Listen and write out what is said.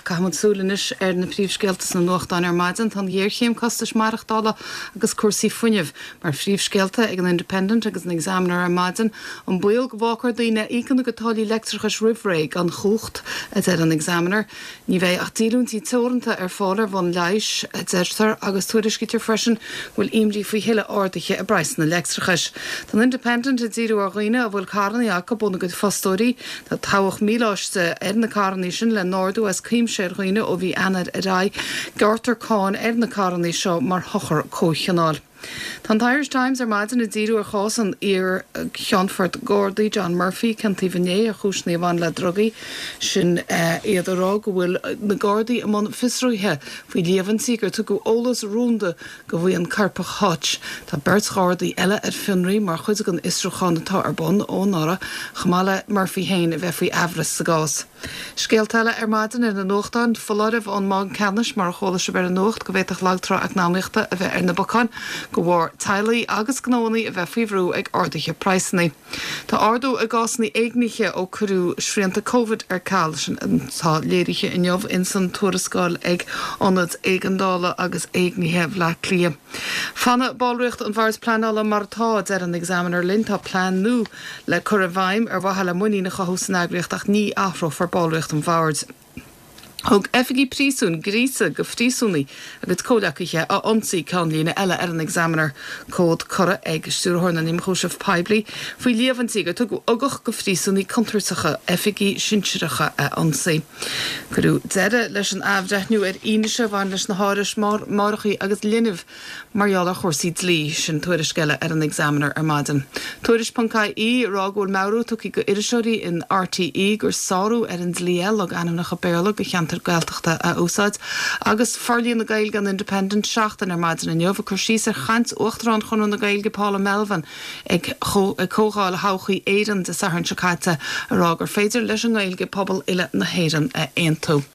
cahamsúlanis na príomhscealtas na nuachtáin maidin tan dhéirchéim costas marachtála agus cuasaí funineh mar príomhscealta ag an Independent agus an examiner maidin an buil go bhácar daoine íchan gotáí lectrachas rihréig an chucht an examiner ní bheith achtíúntí teoranta fálar bhain leis deirtar agus tuairiscitar freisin bhfuil imrí faoi heile áirdacha a breis na lectrachas. Tá Independent a ddíú a roiine a bhfuil carnaí aca buna go fastóí tá táhacht míláiste na carnaí sin le nórdú as cíim sé roiine ó bhí anad a rá gartar cáin na carnaí seo mar thochar cócheanál. Tá Irish Times maidin a ddíú ar chásan Cheanfort Gordy John Murphy cantíhané a chúsnaí bhain le drogaí sin iadrá go bhfuil na Gordy am an fisrúthe faoi léhansaí gur tu go ólas rúnda go bhfuil an carpa háit. Tá Bert Gordy eile ar finraí mar chuid an istrúchan atá ar bon ó nára chamála Murphy hain a bheith faoi ehras sa gás. Scéalteile maidin in na nóchtáin foláirh an mág ceannis mar chola se ber an nócht go bhéach lagtra ag námliachta a bheith ar na bocán go bhór tailaí agus gnónaí a bheith faoihrú ag ordaithe praisnaí. Tá ardú a gásnaí éagniche ó curú srianta COVID ar cáil sin tá léiriche in jobh in san tuarascáil ag anad éigeandála agus éagnithe bhla clia. Fanna báilreacht an bhars planála martá ar an examiner linn tá plán nó le cur a bhaim ar bhaile muí na chathúsan agriocht ach ní afro for báilreacht an bhard. Thug efigi prísún grísa go frísúnaí agus cólachaithe aionsaí cáinlína eile ar an examiner cód cora ag stúrthna nimchúisih peibli faoi léhansaí go tugu agach go frísúnaí contrúsacha efigi sinseiricha aionsaí. Gurú deire leis an abhdeithniú ar ionise bhain leis na háiris márachaí agus linmh marheala chósaí dlí sin tuairisceile ar an examiner maidin. Tuairis.caí rágóil maurú tuí go iriseoirí in RTE gur sáú ar an dlíal ag anamnacha béla go cheantar gailteachta a úsáid agus farlíonn na gail gan Independent seachtain ar maidin in jobh chu síos ar chaint uachtarrán chun na gail go Pála Melvin ag cógáil háchaí éan de sahann secaite a rágur féidir leis an gail go pobl ile na héan a aontó.